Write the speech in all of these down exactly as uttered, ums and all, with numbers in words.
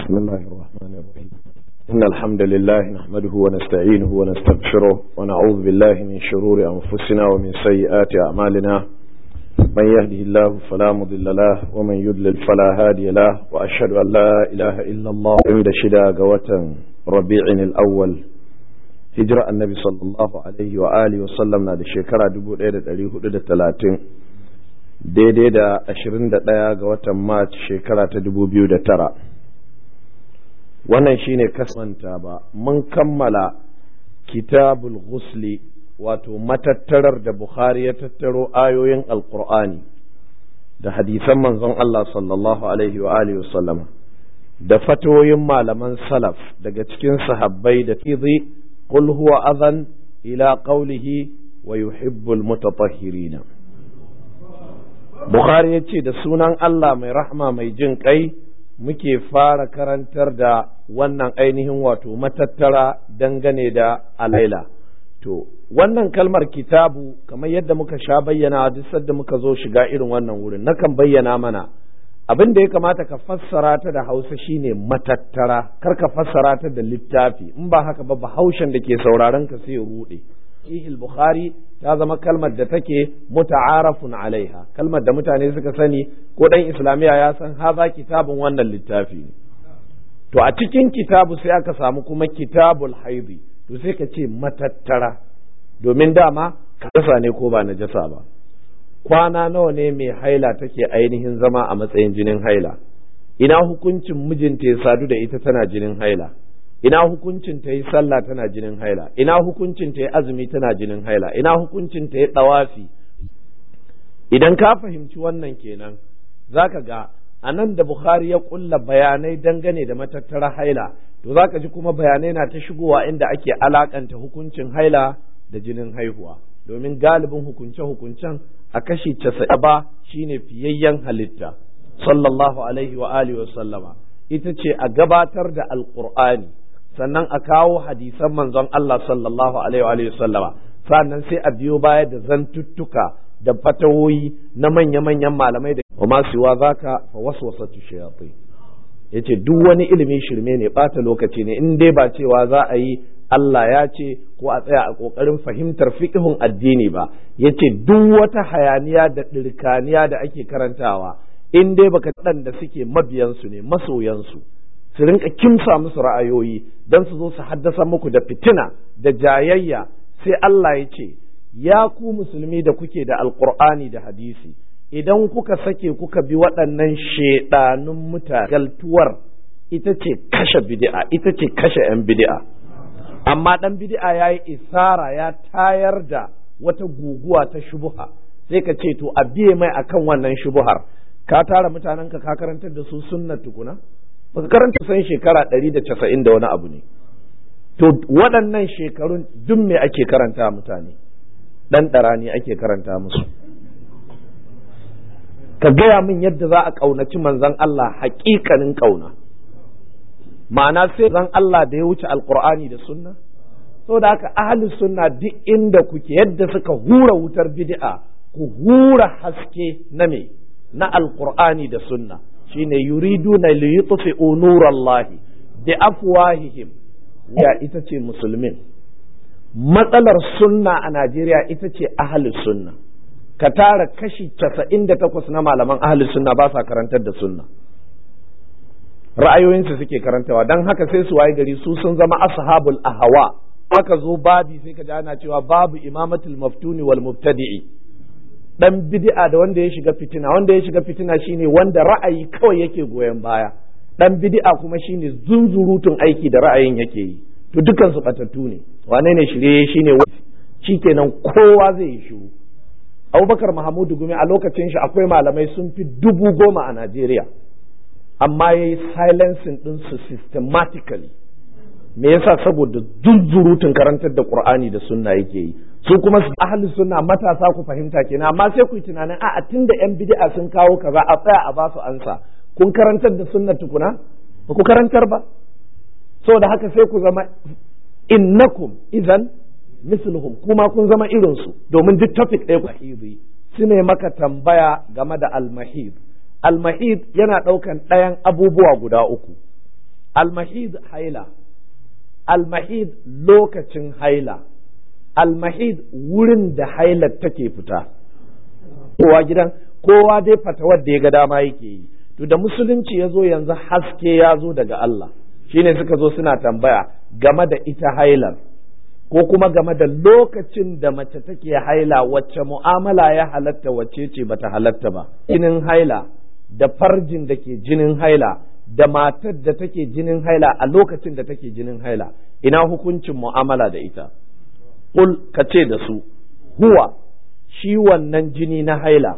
بسم الله الرحمن الرحيم إن الحمد لله نحمده ونستعينه ونستغفره ونعوذ بالله من شرور أنفسنا ومن سيئات أعمالنا من يهده الله فلا مضل له ومن يضلل فلا هادي له وأشهد أن لا إله إلا الله عند شدا قوة ربيع الأول هجرة النبي صلى الله عليه وآله وسلم نادي شكرا دبو ليلة أليه لدى ثلاثين daidai da ashirin da ɗaya ga watan Mac shekara ta dubu biyu da tara. Wannan shine kasmanta ba mun kammala kitabul ghusli wato matattarar da Bukhari ya tattaro ayoyin Alƙur'ani da hadisan manzon Allah sallallahu alaihi wa alihi wasallama da fatoyin malaman salaf daga cikin sahabbai da tizi qul huwa adhan ila qawlihi wa yuhibbul mutatahhirina. Bukhari ya ce da sunan Allah mai rahma mai jin kai muke fara karantar da wannan ainihin wato matattara dangane da alaila. To, wannan kalmar kitabu kamar yadda muka sha bayyana duk sadda muka zo shiga irin wannan wurin, nakan bayyana mana abin da ya kamata ka fassara ta da Hausa shine matattara, kar ka fassara ta da littafi, in ba haka ba bahaushen da ke sauraron ka sai ya ruɗe. Sahih Bukhari ta zama kalmar da take muta'arafun alaiha, kalmar da mutane suka sani ko dan islamiya ya san haza kitabun wannan littafi ne. To a cikin kitabu sai aka samu kuma kitabul haidi, to sai ka ce matattara, domin dama najasa ne ko ba najasa ba. Kwana nawa ne mai haila take ainihin zama a matsayin jinin haila? Ina hukuncin mijinta ya sadu da ita tana jinin haila? Ina hukuncin ta yi sallah tana jinin haila? Ina hukuncin ta yi azumi tana jinin haila? Ina hukuncin ta yi ɗawafi? Idan ka fahimci wannan kenan zaka ga a nan da Bukhari ya kulla bayanai dangane da matattara haila, to zaka ji kuma bayanai na ta shigowa inda ake alakanta hukuncin haila da jinin haihuwa, domin galibin hukunce-hukuncen a kashi casa'in ba shine fiyayyen halitta sallallahu alaihi wa alihi wa sallama ita ce a gabatar da alqur'ani, sannan a kawo hadisan manzon Allah sallallahu alaihi wa sallama, sannan sai a biyo baya da zantuttuka da fatawoyi na manya-manyan malamai da kuma siwa zaka fa waswasatu shayatin. Yace duk wani ilimi shirme ne, bata lokaci ne, in dai ba cewa za a yi Allah ya ce ko a tsaya a kokarin fahimtar fiqhun addini ba. Yace duk wata hayaniya da dirkaniya da ake karantawa in dai baka da suke mabiyansu ne, masoyansu, su rinka kimsa musu ra'ayoyi don su zo su haddasa muku da fitina da jayayya, sai Allah ya ce ya ku musulmi da kuke da alqur'ani da hadisi, idan kuka sake kuka bi waɗannan shedanun mutane, galtuwar ita ce kashe bid'a, ita ce kashe yan bid'a. Amma dan bid'a yayi isara, ya tayar da wata guguwa ta shubuha, sai ka ce to a biye mai akan wannan shubuhar. Ka tara mutanen ka ka karantar da su sunnar tukuna, baka karanta san shekara ɗari da casa'in da wani abu ne. To waɗannan shekarun duk me ake karanta mutane? Dan ɗarani ake karanta musu. Ka gaya min yadda za a ƙaunaci manzon Allah haƙiƙanin ƙauna, ma'ana sai zan Allah da ya wuce alƙur'ani da sunna. Saboda haka ahlus sunna duk inda kuke, yadda suka hura wutar bid'a, ku hura haske na me na alqur'ani da sunna, shine yuriduna li yutfi'u nurallahi bi afwahihim, ya ita ce musulmin. Matsalar sunna a Najeriya ita ce ahlus sunna. Ka tara kashi casa'in da takwas na malaman ahlus sunna ba sa karantar da sunna, ra'ayoyinsu suke karantawa, don haka sai su waye gari su sun zama ashabul ahwa. Aka zo babi sai ka ji ana cewa babu imamatul maftuni wal mubtadi'i. Dan bid'a da wanda ya shiga fitina, wanda ya shiga fitina shine wanda ra'ayi kawai yake goyon baya, dan bid'a kuma shine zunzurutun aiki da ra'ayin yake yi. To dukan su batattu ne. Wane ne shirye shine shikenan kowa zai yi shiru. Abubakar Mahamudu Gumi a lokacin shi akwai malamai sun fi dubu goma a Najeriya, amma yayi silencing din su systematically. Me yasa? Saboda zunzurutun karantar da Qur'ani da sunna yake yi. Su kuma ahli sunna matasa ku fahimta kenan, amma sai ku yi tunanin a'a tunda yan bid'a sun kawo kaza a tsaya a ba su ansa. Kun karantar da sunna tukuna? Ba ku karantar ba. Saboda haka sai ku zama innakum idan misluhum, kuma kun zama irin su, domin duk topic ɗaya ku mahidi. Su ne maka tambaya game da al-mahid. Al-mahid yana ɗaukan ɗayan abubuwa guda uku. almahid haila, almahid lokacin haila, almahid wurin da hailar take fita. Kowa gidan, kowa dai fatawar da ya ga dama yake yi. To da musulunci ya zo yanzu haske ya zo daga Allah, shine suka zo suna tambaya game da ita hailar, ko kuma game da lokacin da mace take haila wacce mu'amala ya halatta wacce ce bata halatta ba. Jinin haila da farjin da ke jinin haila da matar da take jinin haila a lokacin da take jinin haila, ina hukuncin mu'amala da ita? Kul ka ce da su, huwa shi wannan jini na haila,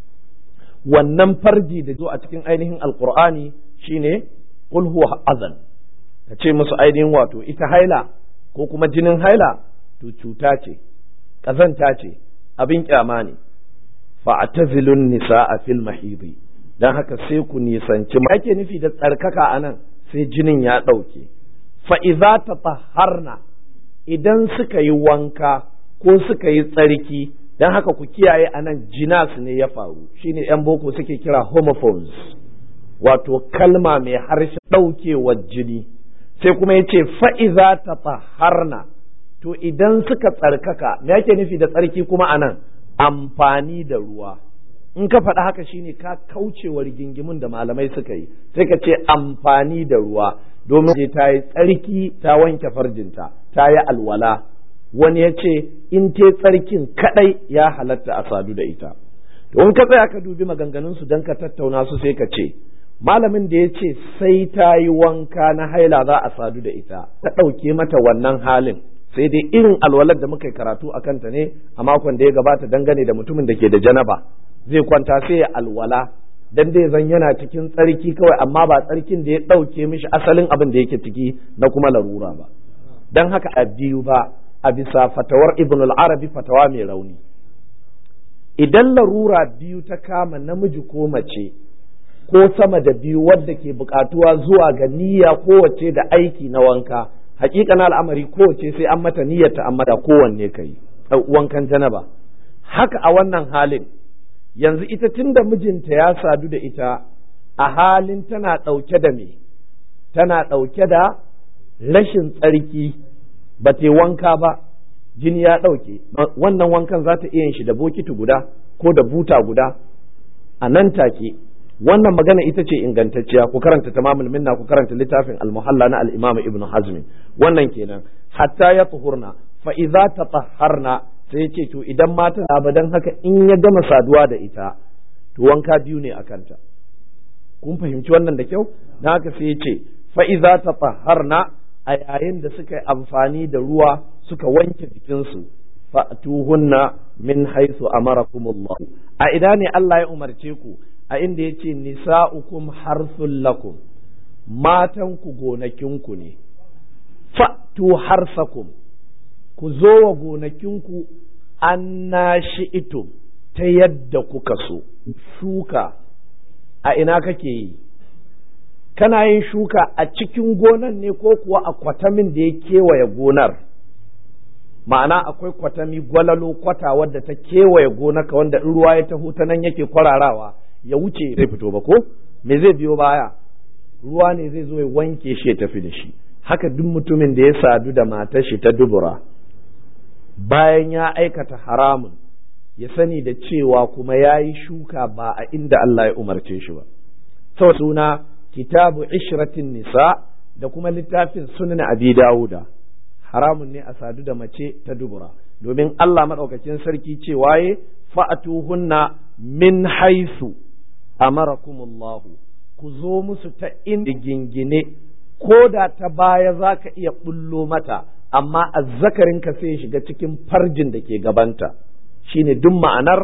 wannan farji da zo a cikin ainihin alkur'ani shine kul huwa azan, ka ce musu ainihin wato ita haila ko kuma jinin haila to cuta ce, ƙazanta ce, abin kyama ne. fa'tazilun nisa'a fil mahidi, dan haka sai ku nisanci. Ma ake nufi da tsarkaka anan? Sai jinin ya ɗauke. Fa idza tatahharna, idan suka yi wanka ko suka yi tsarki, dan haka ku kiyaye anan jinas ne ya faru, shine yan boko suke kira homophones, wato kalma mai harshe ɗaukewar jini. Sai kuma yace fa idza tatahharna, to idan suka tsarkaka, me yake nufi da tsarki kuma anan? Amfani da ruwa. In ka faɗa haka shine ka kaucewa rigingimun da malamai suka yi, sai ka ce amfani da ruwa, domin je ta yi tsarki ta wanke farjinta, ta yi alwala. Wani ya ce in te tsarkin kadai ya halatta a sadu da ita. To in ka tsaya ka dubi maganganun su dan ka tattauna su, sai ka ce malamin da ya ce sai ta yi wanka na haila za a sadu da ita, ta ɗauke mata wannan halin, sai dai irin alwalar da muka yi karatu a kanta ne a makon da ya gabata dangane da mutumin da ke da janaba, zai kwanta sai ya alwala dan dai zan yana cikin tsarki kawai, amma ba tsarkin da ya ɗauke mishi asalin abin da yake ciki na kuma larura ba. Dan haka a biyu ba, a bisa fatawar Ibn al-Arabi, fatawa mai rauni. Idan larura biyu ta kama namiji ko mace, ko sama da biyu wadda ke buƙatuwa zuwa ga niyya kowace da aiki na wanka, hakika al'amari kowace sai an mata niyyarta, amma da kowanne kai wankan janaba. Haka a wannan halin yanzu ita tunda mijinta ya sadu da ita a halin tana ɗauke da me, tana ɗauke da rashin tsarki, ba ta wanka ba, jini ya ɗauke, wannan wankan za ta iya yin shi da bokiti guda ko da buta guda a nan take. Wannan magana ita ce ingantacciya, ku karanta tamamul minna, ku karanta littafin al-muhalla na al-imam ibn hazm. Wannan kenan, hatta ya tuhurna, fa idza tatahharna, sai ce to idan mata abadan haka in ya gama saduwa da ita to wanka biyu ne a kanta. Kun fahimci wannan da kyau? Na haka sai ce fa idza tatahharna, a yayin da suka yi amfani da ruwa suka wanke jikinsu, fa'tuhunna min haythu amarakumullah. A ida ne Allah ya umarce ku? A inda ya ce nisa'ukum harthul lakum, matanku gonakinku ne. Fa'tu harsakum, ku zo wa gonakinku anna shi'itum, ta yadda kuka so. Shuka a ina kake yi? Kana yin shuka a cikin gonan ne ko kuwa a kwatamin da ya kewaye gonar? Ma'ana akwai kwatami, gwalalo, kwata wadda ta kewaye gonaka, wanda in ruwa ya taho ta nan yake kwararawa ya wuce zai fito ba ko? Me zai biyo baya? Ruwa ne zai zo ya wanke shi ya tafi da shi. Haka duk mutumin da ya sadu da matar shi ta dubura bayan ya aikata haramun, ya sani da cewa kuma ya yi shuka ba a inda Allah ya umarce shi ba. Sau suna kitabu ishratin nisa da kuma littafin sunan abi dawuda, haramun ne a sadu da mace ta dubura, domin Allah maɗaukakin sarki cewa ya fa'atuhunna min haisu amarakumullahu, ku zo musu ta inda gingine, ko da ta baya za ka iya bullo mata, amma azzakarinka sai shiga cikin farjin da ke gabanta. Shine duk ma'anar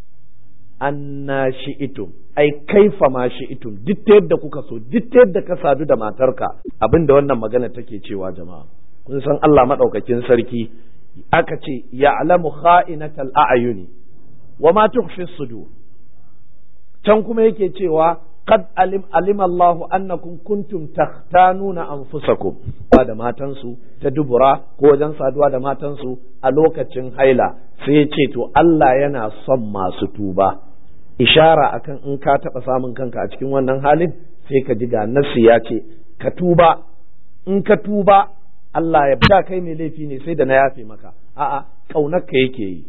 anna shi'itum, ai kaifa ma shi'itum, duk ta yadda kuka so, duk ta yadda ka sadu da matarka. Abinda wannan magana take cewa jama'a, kun san Allah madaukakin sarki aka ce ya'lamu kha'inatal a'yuni wa ma tukhfi sudur. Can kuma yake cewa qad alim alima Allahu annakum kuntum takhtanuna anfusakum, da matansu ta dubura ko wajen saduwa da matansu a lokacin haila. Sai ya ce to Allah yana son masu tuba, ishara akan in ka taɓa samun kanka a cikin wannan halin, sai ka ji ga nasi ya ce ka tuba, in ka tuba Allah ya ba kai mai laifi ne sai da na yafe maka, a'a ƙaunarka yake yi.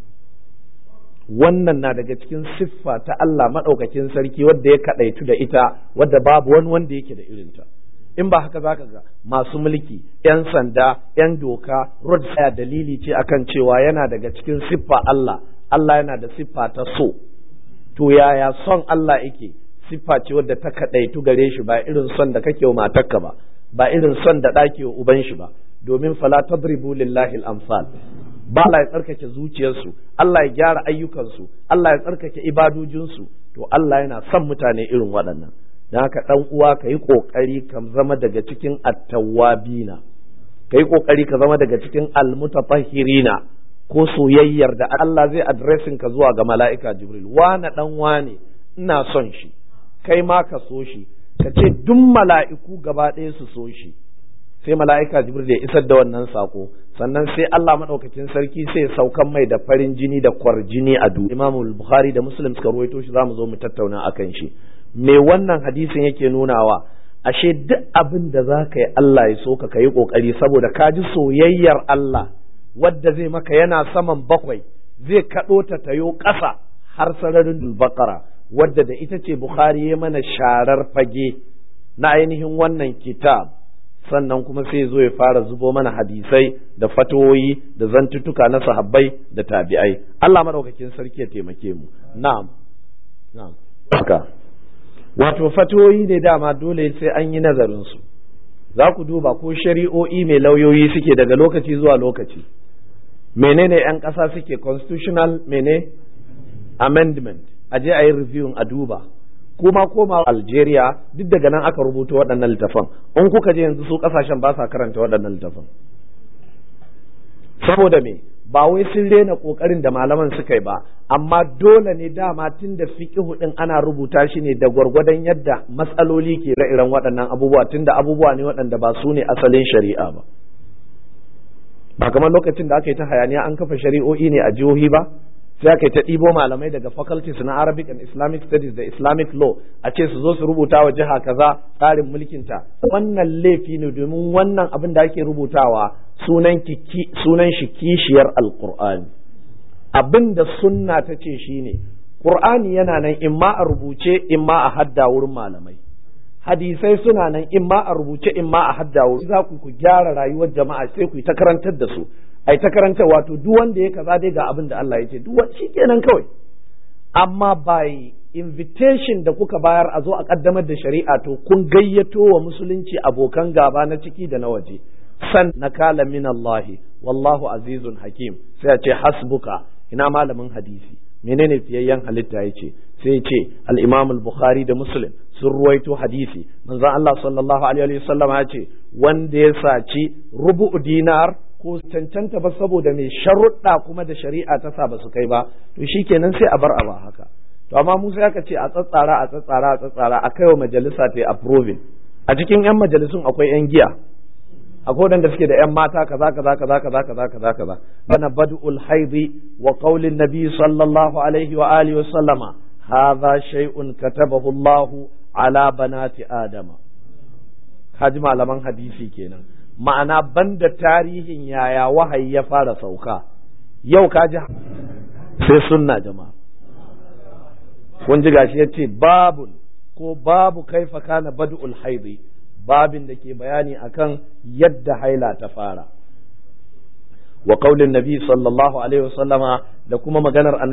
Wannan na daga cikin siffa ta Allah maɗaukakin sarki wadda ya kaɗaitu da ita, wadda babu wani wanda yake da irinta. In ba haka zaka ga masu mulki, 'yan sanda, 'yan doka, road tsaya dalili ce akan cewa yana daga cikin siffa Allah, Allah yana da siffa ta so. To yaya son Allah yake? Siffa ce wadda ta kaɗaitu gare shi, ba irin son da kake wa matarka ba, ba irin son da ɗake wa uban shi ba, domin fala tadribu lillahi al-amsal. Ba Allah ya tsarkake zuciyarsu, Allah ya gyara ayyukansu, Allah ya tsarkake ibadojinsu, to Allah yana son mutane irin waɗannan. Dan haka ɗan uwa ka yi ƙoƙari ka zama daga cikin attawabina, ka yi ƙoƙari ka zama daga cikin almutatahhirina, ko soyayyar da Allah zai addressing ka zuwa ga mala'ika Jibril, wane ɗan wane ina son shi, kai ma ka so shi, ka ce duk mala'iku gaba ɗaya su so shi, sai mala'ika Jibril ya isar da wannan sako, sannan sai Allah maɗaukakin sarki sai saukan mai da farin jini da kwarjini a duniya. Imam Bukhari da Muslim suka ruwaito shi, zamu zo mu tattauna akan shi. Me wannan hadisin yake nunawa? Ashe duk abin da za ka yi Allah ya so ka yi ƙoƙari, saboda ka ji soyayyar Allah wadda zai maka yana saman bakwai, zai kaɗo ta tayo ƙasa har sararin Baqara, wadda da ita ce Bukhari ya mana sharar fage na ainihin wannan kitab. Sannan kuma sai zo ya fara zubo mana hadisai da fatoyi da zantuttuka na sahabbai da tabi'ai. Allah madaukakin sarki ya taimake mu. Na'am. Na'am. Haka. Wato fatoyi ne dama dole sai an yi nazarin su. Za ku duba ko shari'o'i mai lauyoyi suke daga lokaci zuwa lokaci. Menene 'yan ƙasa suke constitutional mene amendment. A je a yi review a duba. Kuma koma Algeria duk daga nan aka rubuta waɗannan littafan. In kuka je yanzu su ƙasashen ba sa karanta waɗannan littafan. Saboda me? Ba wai sun rena ƙoƙarin da malaman suka yi ba, amma dole ne dama tun da fiqhu din ana rubuta shi ne da gwargwadon yadda matsaloli ke ire-iren waɗannan abubuwa, tun da abubuwa ne waɗanda ba su ne asalin shari'a ba. Ba kamar lokacin da aka yi ta hayaniya an kafa shari'o'i ne a jihohi ba, sai aka yi ta ɗibo malamai daga faculties na Arabic and Islamic Studies da Islamic Law a ce su zo su rubuta wa jiha kaza tsarin mulkinta. Wannan laifi ne, domin wannan abin da ake rubutawa sunan sunan shi kishiyar Alƙur'ani. Abin da sunna ta ce shine Qur'ani yana nan imma a rubuce imma a hadda wurin malamai. Hadisai suna nan imma a rubuce imma a hadda wurin. Za ku ku gyara rayuwar jama'a sai ku yi ta karantar da su. Ai ta karanta wato duk wanda ya kaza dai ga abin da Allah ya ce, duk wanda shi kenan kawai. Amma by invitation da kuka bayar a zo a kaddamar da shari'a, to kun gayyato wa musulunci abokan gaba na ciki da na waje. San nakala min Allah wallahu azizun hakim, sai a ce hasbuka, ina malamin hadisi menene fiyayyen halitta yace, sai ce al-Imam al-Bukhari da Muslim sun ruwaito hadisi, manzon Allah sallallahu alaihi wasallam ya ce wanda ya saci rubu'u dinar ko cancanta ba saboda mai sharuɗa kuma da shari'a ta sa ba su kai ba, to shikenan sai a bar a ba haka. To amma Musa ya ce a tsatsara a tsatsara a tsatsara a kai wa majalisa ta approving. A cikin yan majalisun akwai yan giya, akwai wanda suke da yan mata kaza kaza kaza kaza kaza kaza kaza. Bana bad'ul haidi wa qaulin nabi sallallahu alaihi wa alihi wa sallama hadha shay'un katabahu Allah ala banati adama. Haji malaman hadisi kenan. Ma'ana banda tarihin yaya wahayi ya fara sauka, yau ka ji sai sunna jama'a. Kun ji gashi ya ce babun ko babu kaifa kana bad'ul haidi, babin da ke bayani akan yadda haila ta fara. Wa qaulin nabi sallallahu alaihi wasallama, da kuma maganar